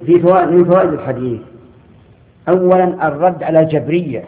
من فوائد الحديث أولا الرد على الجبرية،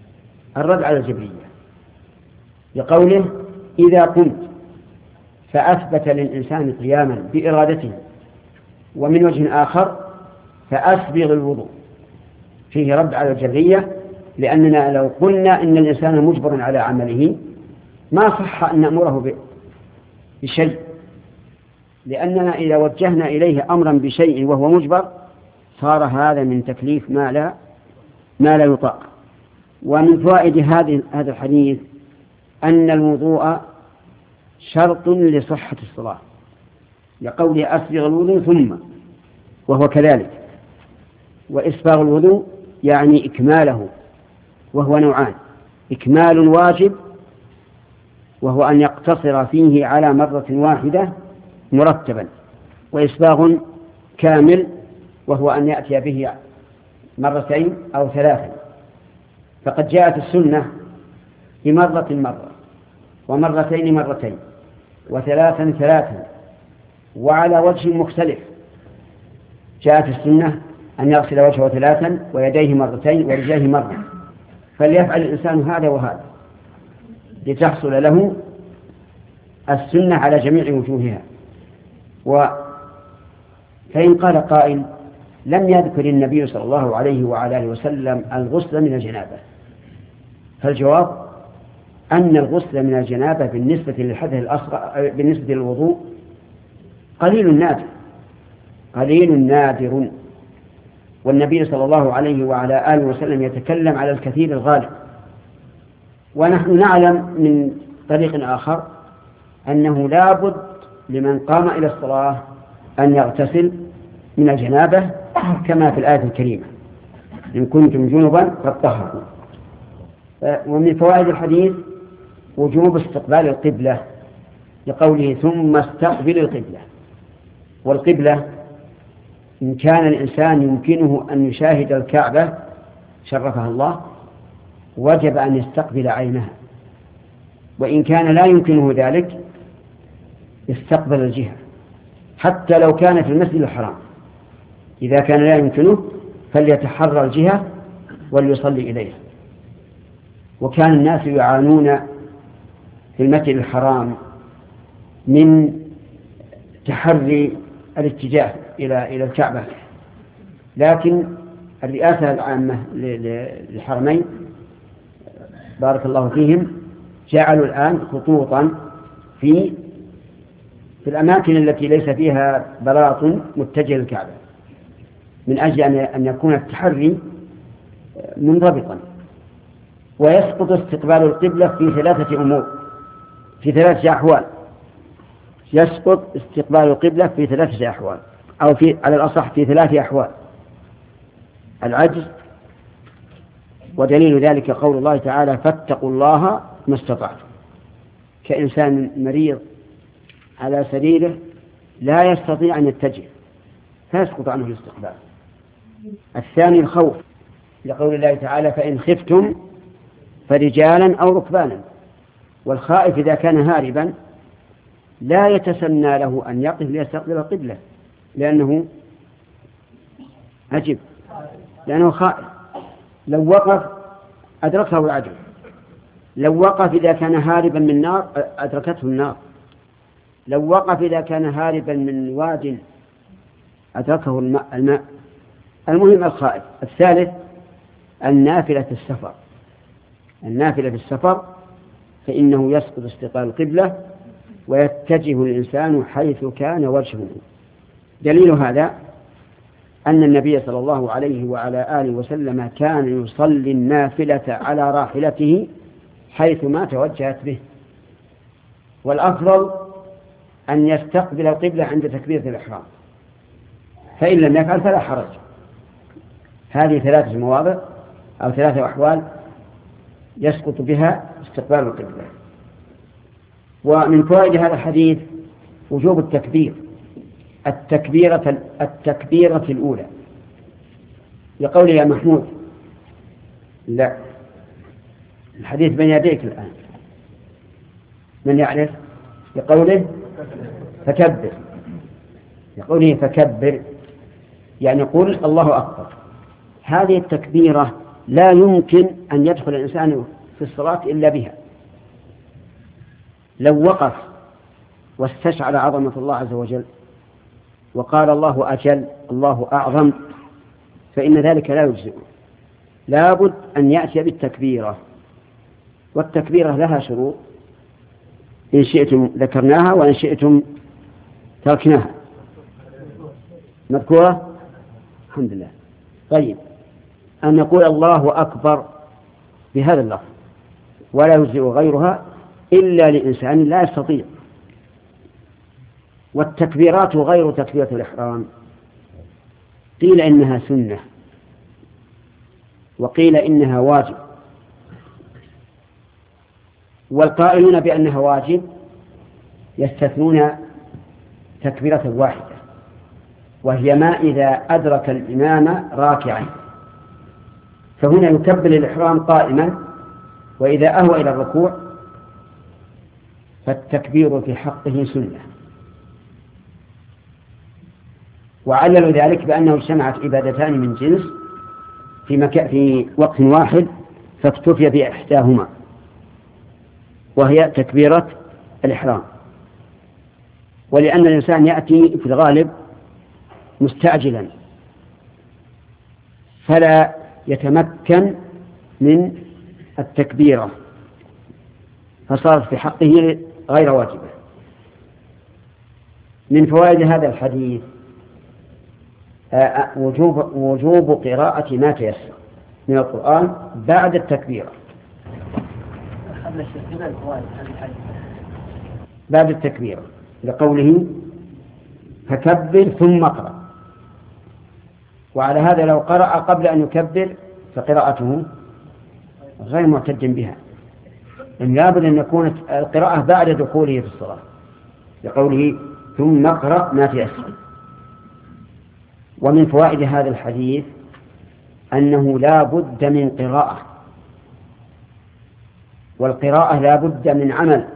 لقوله إذا قمت فأثبت للإنسان قياما بإرادته، ومن وجه آخر فأسبغ الوضوء، فيه رد على الجبرية، لأننا لو قلنا إن الإنسان مجبر على عمله ما صح أن نأمره بشيء، لأننا إذا وجهنا إليه أمرا بشيء وهو مجبر صار هذا من تكليف ما لا يطاق. ومن فوائد هذا الحديث أن الوضوء شرط لصحة الصلاة، لقوله أسبغ الوضوء ثم، وهو كذلك. وإسباغ الوضوء يعني إكماله، وهو نوعان: إكمال واجب وهو أن يقتصر فيه على مرة واحدة مرتبا، وإسباغ كامل وهو أن يأتي به مرتين أو ثلاثا. فقد جاءت السنة بمرة ومرتين مرتين وثلاثا وعلى وجه مختلف. جاءت السنة أن يغسل وجهه ثلاثا ويديه مرتين ورجليه مرة، فليفعل الإنسان هذا وهذا لتحصل له السنة على جميع وجوهها. فإن قال قائل لم يذكر النبي صلى الله عليه وعلى آله وسلم الغسل من الجنابة، فالجواب أن الغسل من الجنابة بالنسبة للحدث الأصغر بالنسبة للوضوء قليل نادر، والنبي صلى الله عليه وعلى آله وسلم يتكلم على الكثير الغالب. ونحن نعلم من طريق آخر أنه لا بد لمن قام إلى الصلاة أن يغتسل من الجنابة كما في الآية الكريمة: إن كنتم جنبا فاطهروا. ومن فوائد الحديث وجوب استقبال القبلة، لقوله ثم استقبل القبلة. والقبلة إن كان الإنسان يمكنه أن يشاهد الكعبة شرفها الله وجب أن يستقبل عينها، وإن كان لا يمكنه ذلك استقبل الجهة، حتى لو كان في المسجد الحرام. إذا كان لا يمكنه فليتحرى الجهة وليصلي إليها. وكان الناس يعانون في المسجد الحرام من تحري الاتجاه إلى الكعبة، لكن الرئاسة العامة للحرمين بارك الله فيهم جعلوا الآن خطوطا في الأماكن التي ليس فيها بلاط متجه للكعبة، من أجل أن يكون التحري منضبطا. ويسقط استقبال القبلة في ثلاثة أمور، في ثلاثة أحوال. يسقط استقبال القبلة في ثلاثة أحوال، أو على الأصح في ثلاثة أحوال: العجز، ودليل ذلك قول الله تعالى: فاتقوا الله ما استطعتم، كإنسان مريض على سريره لا يستطيع أن يتجه فيسقط عنه الاستقبال. الثاني الخوف، لقول الله تعالى: فإن خفتم فرجالا أو ركبانا. والخائف إذا كان هاربا لا يتسنى له أن يقف ليستقبل القبلة، لأنه عجب، لأنه خائف. لو وقف أدركه العجب، لو وقف إذا كان هاربا من نار أدركته النار، لو وقف إذا كان هاربا من واد أدركه الماء. المهم الخائف. الثالث النافلة في السفر فإنه يسقط استقبال القبلة ويتجه الإنسان حيث كان وجهه. دليل هذا أن النبي صلى الله عليه وعلى آله وسلم كان يصلي النافلة على راحلته حيث ما توجهت به، والأفضل أن يستقبل القبلة عند تكبيرة الإحرام، فإن لم يفعل فلا حرج. هذه ثلاثة مواضع أو ثلاثة أحوال يسقط بها استقبال القبلة. ومن فوائد هذا الحديث وجوب التكبيرة الأولى، لقول يا محمود. لا، الحديث بين يديك الآن، من يعرف؟ لقوله فكبر، لقوله فكبر، يعني قل الله أكبر. هذه التكبيرة لا يمكن أن يدخل الإنسان في الصلاة إلا بها. لو وقف واستشعر عظمة الله عز وجل وقال الله أجل الله أعظم فإن ذلك لا يجزئ، لابد أن يأتي بالتكبيرة، والتكبيرة لها شروط إن شئتم ذكرناها وإن شئتم تركناها. مذكورة؟ الحمد لله. طيب، أن نقول الله أكبر بهذا اللفظ ولا يجزئ غيرها إلا لإنسان لا يستطيع. والتكبيرات غير تكبيرة الإحرام قيل إنها سنة وقيل إنها واجب، والقائلون بأنها واجب يستثنون تكبيرة واحدة، وهي ما إذا أدرك الإمام راكعا، فهنا يكبر الإحرام قائما، وإذا أهوى إلى الركوع فالتكبير في حقه سنة. وعللوا ذلك بأنه اجتمعت عبادتان من جنس في وقت واحد فاكتفي بإحداهما وهي تكبيرة الإحرام. ولأن الإنسان يأتي في الغالب مستعجلا فلا يتمكن من التكبيرة فصارت في حقه غير واجبة. من فوائد هذا الحديث وجوب قراءة ما تيسر من القرآن بعد التكبيرة. بعد التكبيرة لقوله فكبر ثم اقرأ، وعلى هذا لو قرأ قبل أن يكبر فقراءته غير معتد بها، إن لابد أن يكون القراءة بعد دخوله في الصلاة لقوله ثم اقرأ ما تيسر. ومن فوائد هذا الحديث أنه لا بد من قراءة، والقراءة لا بد من عمل،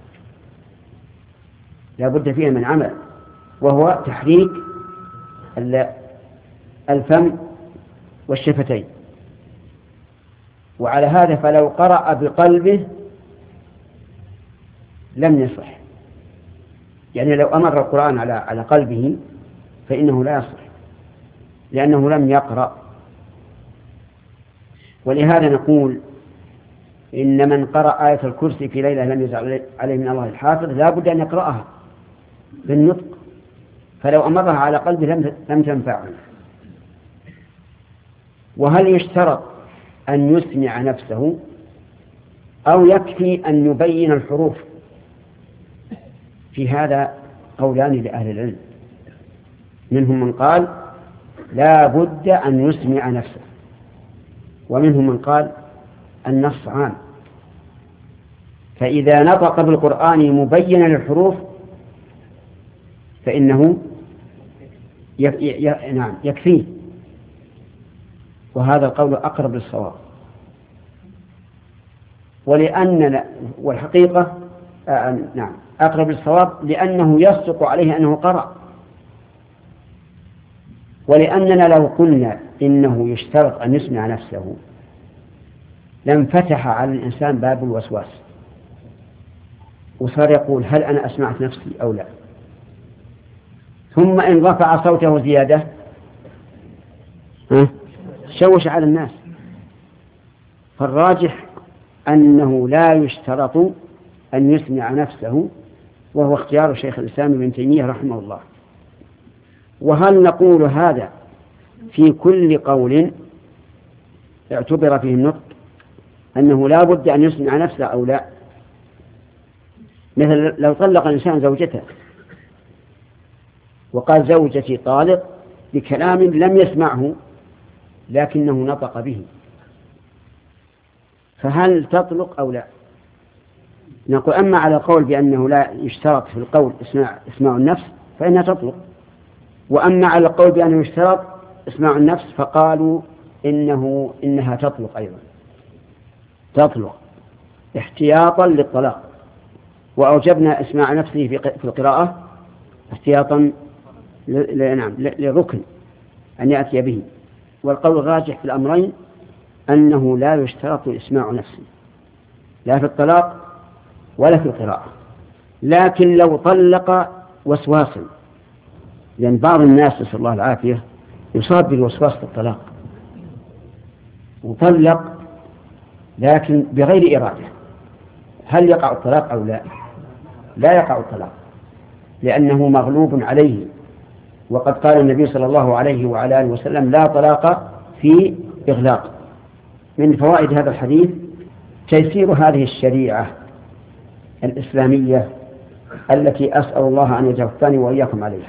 لا بد فيها من عمل، وهو تحريك الفم والشفتين. وعلى هذا فلو قرأ بقلبه لم يصح، يعني لو أمر القرآن على قلبه فإنه لا يصح لأنه لم يقرأ. ولهذا نقول إن من قرأ آية الكرسي في ليلة لم يزل عليه من الله الحافظ لا بد أن يقرأها بالنطق، فلو أمرها على قلبه لم تنفعه. وهل يشترط أن يسمع نفسه أو يكفي أن يبين الحروف؟ في هذا قولان لأهل العلم، منهم من قال لا بد أن يسمع نفسه، ومنهم من قال النص عام، فإذا نطق بالقرآن مبينا للحروف فإنه نعم يكفيه، وهذا القول أقرب للصواب. والحقيقة نعم أقرب للصواب لأنه يصدق عليه أنه قرأ. ولأننا لو قلنا إنه يشترط أن يسمع نفسه لانفتح على الإنسان باب الوسواس، وصار يقول هل أنا أسمعت نفسي أو لا، ثم إن رفع صوته زيادة شوش على الناس. فالراجح أنه لا يشترط أن يسمع نفسه، وهو اختيار شيخ الإسلام ابن تيمية رحمه الله. وهل نقول هذا في كل قول اعتبر فيه النطق أنه لا بد أن يسمع نفسه أو لا؟ مثل لو طلق الإنسان زوجته وقال زوجتي طالق بكلام لم يسمعه لكنه نطق به، فهل تطلق أو لا؟ نقول أما على قول بأنه لا يشترط في القول اسماع النفس فإنها تطلق، وأما على القول بأنه يشترط اسماع النفس فقالوا إنها تطلق أيضا، تطلق احتياطا للطلاق، وأوجبنا اسماع نفسه في القراءة احتياطا للركن أن يأتي به. والقول الراجح في الأمرين أنه لا يشترط إسماع نفسه لا في الطلاق ولا في القراءة، لكن لو طلق وسواسا، لأن بعض الناس نسأل الله العافية يصاب بالوسواس في الطلاق وطلق لكن بغير إرادة، هل يقع الطلاق أو لا؟ لا يقع الطلاق لأنه مغلوب عليه، وقد قال النبي صلى الله عليه وعلى آله وسلم لا طلاق في إغلاق. من فوائد هذا الحديث تيسير هذه الشريعة الإسلامية التي أسأل الله أن يتوفاني وإياكم عليها،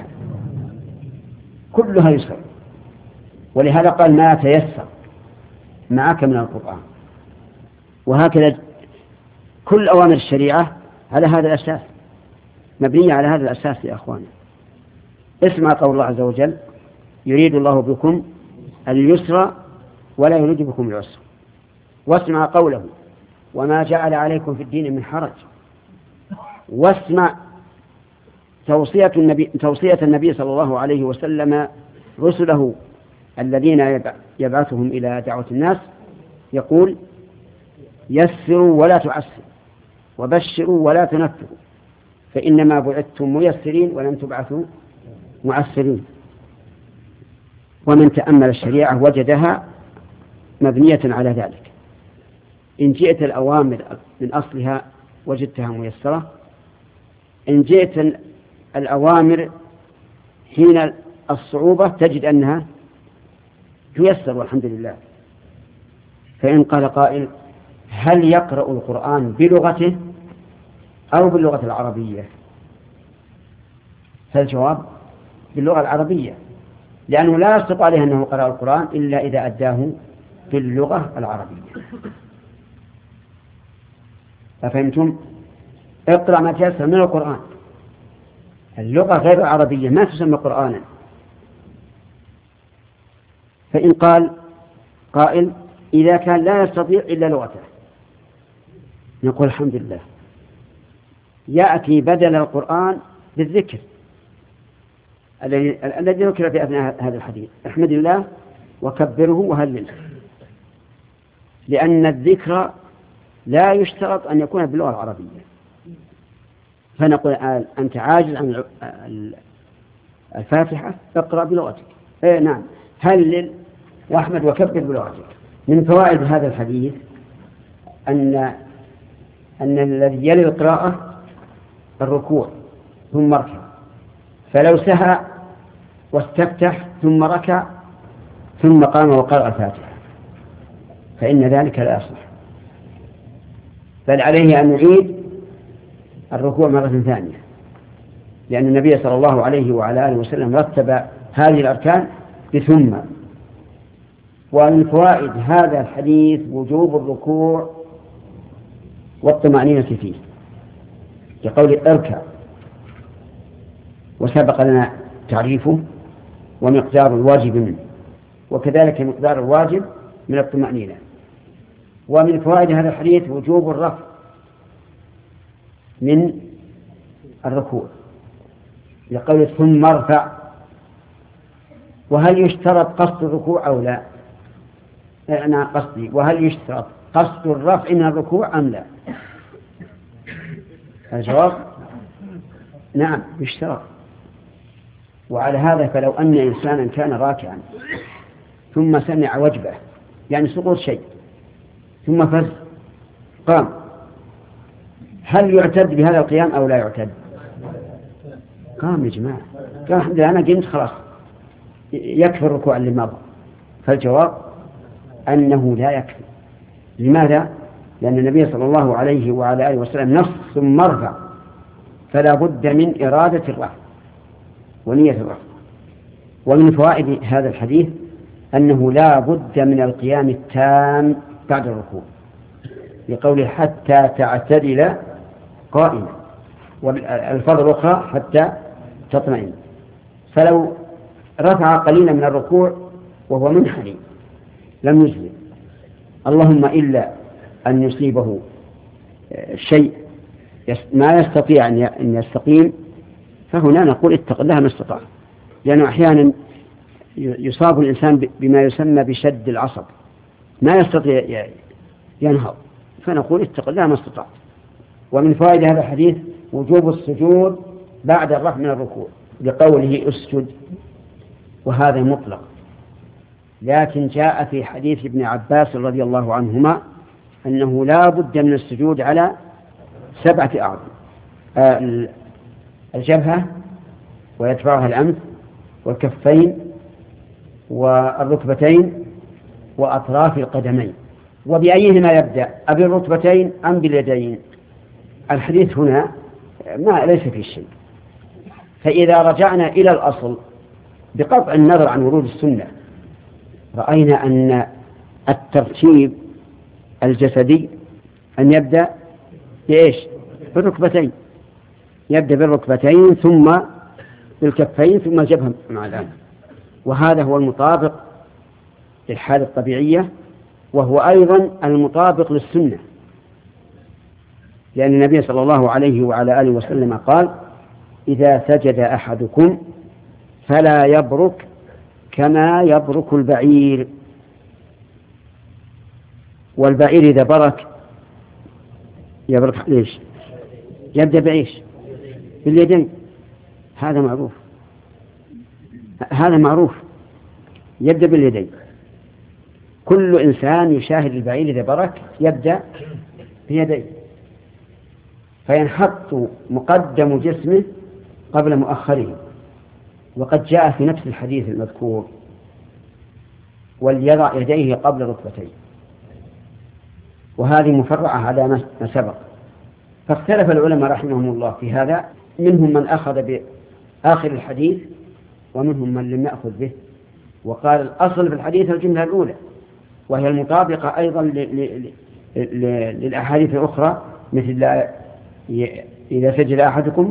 كلها يسر، ولهذا قال ما تيسر معك من القرآن. وهكذا كل أوامر الشريعة على هذا الأساس، مبنية على هذا الأساس يا أخواني. اسمع قول الله عز وجل يريد الله بكم اليسر ولا يريد بكم العسر، واسمع قوله وما جعل عليكم في الدين من حرج، واسمع توصية النبي صلى الله عليه وسلم رسله الذين يبعثهم إلى دعوة الناس، يقول يسروا ولا تعسروا وبشروا ولا تنفروا فإنما بعثتم ميسرين ولم تبعثوا معسرين. ومن تأمل الشريعة وجدها مبنية على ذلك. إن جئت الأوامر من أصلها وجدتها ميسرة، إن جئت الأوامر حين الصعوبة تجد أنها تيسر والحمد لله. فإن قال قائل هل يقرأ القرآن بلغته أو باللغة العربية؟ فالجواب باللغة العربية، لأنه لا يصدق عليه أنه قرأ القرآن إلا إذا أداه باللغة العربية. أفهمتم؟ اقرأ ما تيسر من القرآن، اللغة غير العربية ما تسمى قرآنا. فإن قال قائل إذا كان لا يستطيع إلا لغته، نقول الحمد لله، يأتي بدل القرآن بالذكر الذي ذكر في أثناء هذا الحديث، احمد الله وكبره وهلله، لأن الذكر لا يشترط أن يكون باللغة العربية. فنقول أنت عاجز عن الفاتحة اقرأ بلغتك، نعم هلل واحمد وكبر بلغتك. من فوائد هذا الحديث أن الذي يلي القراءة الركوع ثم ركع، فلو سهى واستفتح ثم ركع ثم قام وقرأ الفاتحة فإن ذلك لا يصلح، بل عليه أن يعيد الركوع مرة ثانية، لأن النبي صلى الله عليه وعلى آله وسلم رتب هذه الأركان بثم. ومن فوائد هذا الحديث وجوب الركوع والطمأنينة فيه، لقول اركع، وسبق لنا تعريفه ومقدار الواجب منه، وكذلك مقدار الواجب من الطمأنينة. ومن فوائد هذا الحديث وجوب الرفع من الركوع، لقول ثم ارفع. وهل يشترط قصد الركوع أو لا؟ أنا قصدي وهل يشترط قصد الرفع من الركوع أم لا؟ الجواب نعم يشترط. وعلى هذا فلو أن إنسانا كان راكعا ثم سمع وجبه يعني سقوط شيء ثم فز قام، هل يعتد بهذا القيام أو لا يعتد؟ قام يا جماعة، قال الحمد لله أنا قمت خلاص يكفي الركوع اللي مضى. فالجواب أنه لا يكفي. لماذا؟ لأن النبي صلى الله عليه وعلى آله وسلم نص ثم ارفع، فلا بد من إرادة الرفع ونية الرفع. ومن فوائد هذا الحديث أنه لا بد من القيام التام بعد الركوع، لقوله حتى تعتدل قائما، والفرض الأخرى حتى تطمئن. فلو رفع قليلا من الركوع وهو منحني لم يجزي، اللهم إلا أن يصيبه شيء ما يستطيع أن يستقيم، فهنا نقول اتق الله ما استطاع، لأنه أحيانا يصاب الإنسان بما يسمى بشد العصب، ما يستطيع ينهض، فنقول اتق الله ما استطعت. ومن فوائد هذا الحديث وجوب السجود بعد الرفع من الركوع لقوله اسجد، وهذا مطلق، لكن جاء في حديث ابن عباس رضي الله عنهما أنه لا بد من السجود على 7 أعضاء: الجبهة ويتبعها الأنف والكفين والركبتين وأطراف القدمين. وبأيهما يبدأ، أبي الركبتين أم باليدين؟ الحديث هنا ما ليس فيه شيء. فإذا رجعنا إلى الأصل بقطع النظر عن ورود السنة رأينا أن الترتيب الجسدي أن يبدأ بإيش؟ بالركبتين، يبدأ بالركبتين ثم بالكفين ثم الجبهة مع الأنف، وهذا هو المطابق للحالة الطبيعية، وهو أيضا المطابق للسنة، لأن النبي صلى الله عليه وعلى آله وسلم قال: إذا سجد أحدكم فلا يبرك كما يبرك البعير. والبعير إذا برك يبرك ليش؟ يبدأ بإيش؟ باليدين، هذا معروف، هذا معروف، يبدأ باليدين. كل إنسان يشاهد البعير إذا برك يبدأ بيديه، فينحط مقدم جسمه قبل مؤخره. وقد جاء في نفس الحديث المذكور: وليضع يديه قبل ركبتيه. وهذه مفرعة على ما سبق. فاختلف العلماء رحمهم الله في هذا، منهم من أخذ بآخر الحديث ومنهم من لم يأخذ به، وقال الأصل في الحديث الجملة الأولى، وهي المطابقة أيضا للأحاديث الأخرى، مثل إذا سجد أحدكم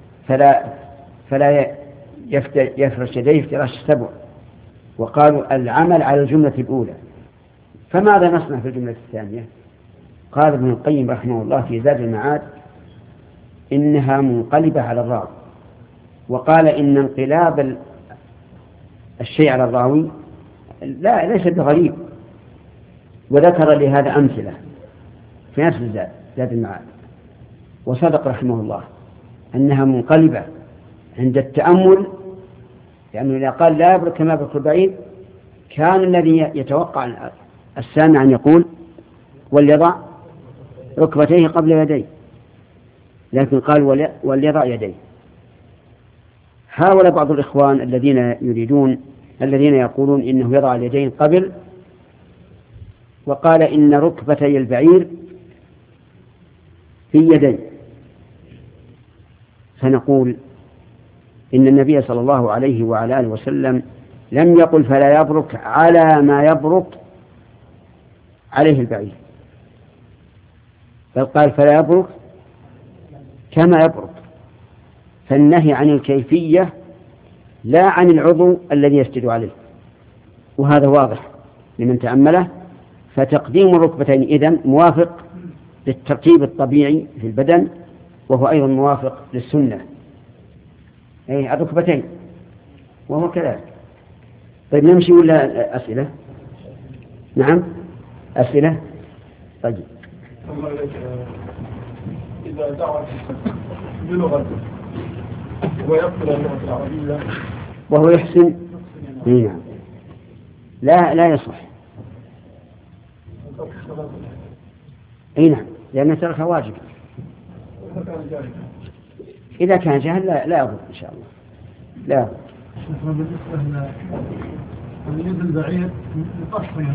فلا يفرش يديه افتراش السبع. وقالوا العمل على الجملة الأولى. فماذا نصنع في الجملة الثانية؟ قال ابن القيم رحمه الله في زاد المعاد: إنها منقلبة على الراوي. وقال إن انقلاب الشيء على الراوي ليس بغريب، وذكر لهذا أمثلة في نفس زاد المعاد. وصدق رحمه الله أنها منقلبة عند التأمل، لأنه إذا قال لا يبرك كما يبرك البعير كان الذي يتوقع السامع أن يقول وليضع ركبتيه قبل يديه، لكن قال وليضع يديه. حاول بعض الإخوان الذين يقولون إنه يضع اليدين قبل، وقال إن ركبتي البعير في يديه. فنقول إن النبي صلى الله عليه وعلى آله وسلم لم يقل فلا يبرك على ما يبرك عليه البعير، بل قال فلا يبرك كما يبرك. فالنهي عن الكيفية لا عن العضو الذي يسجد عليه، وهذا واضح لمن تأمله. فتقديم الركبتين إذن موافق للترتيب الطبيعي في البدن، وهو أيضا موافق للسنة، أي الركبتين، وهو كذلك. طيب نمشي ولا أسئلة؟ نعم أسئلة. طيب إذا دعا بلغته ويقبل اللغة العربية وهو يحسن، نعم، لا يصح. أي نعم، لأن تركها واجب. إذا كان جاهل لا يضر إن شاء الله، لا يضر. بالنسبة لليد البعير